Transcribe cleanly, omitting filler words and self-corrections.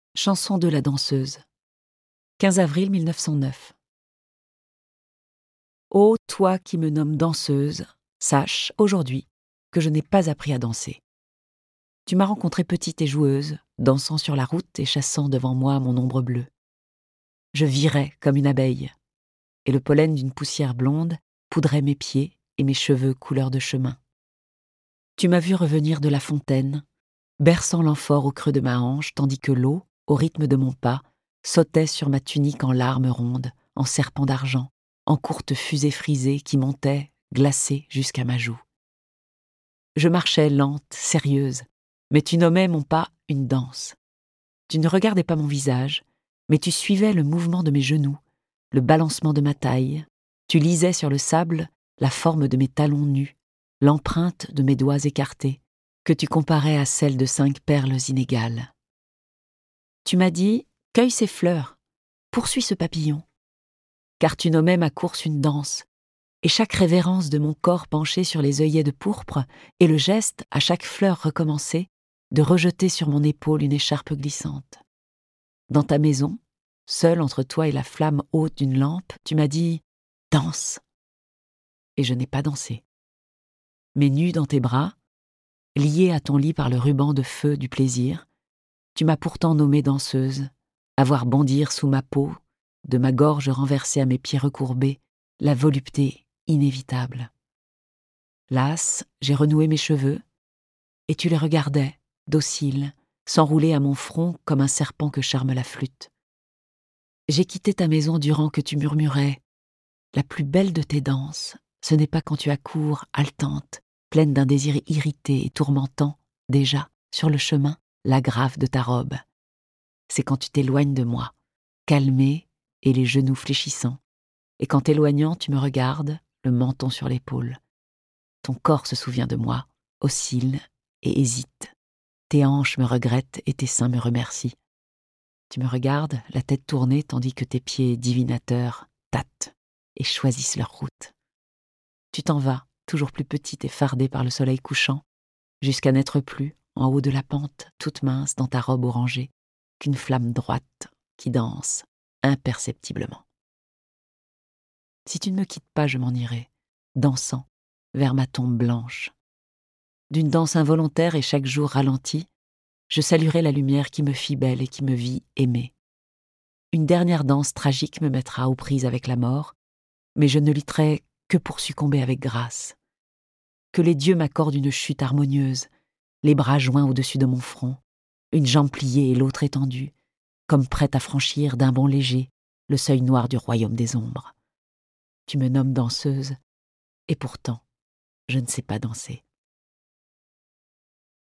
Chanson de la danseuse. 15 avril 1909. Ô toi qui me nommes danseuse, sache, aujourd'hui, que je n'ai pas appris à danser. Tu m'as rencontrée petite et joueuse, dansant sur la route et chassant devant moi mon ombre bleue. Je virais comme une abeille, et le pollen d'une poussière blonde poudrait mes pieds et mes cheveux couleur de chemin. Tu m'as vu revenir de la fontaine, berçant l'amphore au creux de ma hanche, tandis que l'eau, au rythme de mon pas, sautait sur ma tunique en larmes rondes, en serpents d'argent, en courtes fusées frisées qui montaient, glacées, jusqu'à ma joue. Je marchais lente, sérieuse, mais tu nommais mon pas une danse. Tu ne regardais pas mon visage, mais tu suivais le mouvement de mes genoux, le balancement de ma taille. Tu lisais sur le sable la forme de mes talons nus, l'empreinte de mes doigts écartés, que tu comparais à celle de 5 perles inégales. Tu m'as dit « Cueille ces fleurs, poursuis ce papillon », car tu nommais ma course une danse, et chaque révérence de mon corps penché sur les œillets de pourpre, et le geste, à chaque fleur recommencée, de rejeter sur mon épaule une écharpe glissante. Dans ta maison, seule entre toi et la flamme haute d'une lampe, tu m'as dit « Danse !» Et je n'ai pas dansé. Mais nue dans tes bras, liée à ton lit par le ruban de feu du plaisir, tu m'as pourtant nommée danseuse, à voir bondir sous ma peau, de ma gorge renversée à mes pieds recourbés, la volupté inévitable. Lasse, j'ai renoué mes cheveux, et tu les regardais, dociles, s'enrouler à mon front comme un serpent que charme la flûte. J'ai quitté ta maison durant que tu murmurais « La plus belle de tes danses, ce n'est pas quand tu accours, haletante, pleine d'un désir irrité et tourmentant, déjà, sur le chemin, l'agrafe de ta robe. C'est quand tu t'éloignes de moi, calmée et les genoux fléchissants, et quand éloignant tu me regardes, le menton sur l'épaule. Ton corps se souvient de moi, oscille et hésite. Tes hanches me regrettent et tes seins me remercient. Tu me regardes, la tête tournée, tandis que tes pieds divinateurs tâtent et choisissent leur route. Tu t'en vas, toujours plus petite et fardée par le soleil couchant, jusqu'à n'être plus, en haut de la pente, toute mince dans ta robe orangée, qu'une flamme droite qui danse imperceptiblement. Si tu ne me quittes pas, je m'en irai, dansant, vers ma tombe blanche. D'une danse involontaire et chaque jour ralentie, je saluerai la lumière qui me fit belle et qui me vit aimée. Une dernière danse tragique me mettra aux prises avec la mort, mais je ne lutterai que pour succomber avec grâce. Que les dieux m'accordent une chute harmonieuse, les bras joints au-dessus de mon front, une jambe pliée et l'autre étendue, comme prête à franchir d'un bond léger le seuil noir du royaume des ombres. Tu me nommes danseuse, et pourtant, je ne sais pas danser.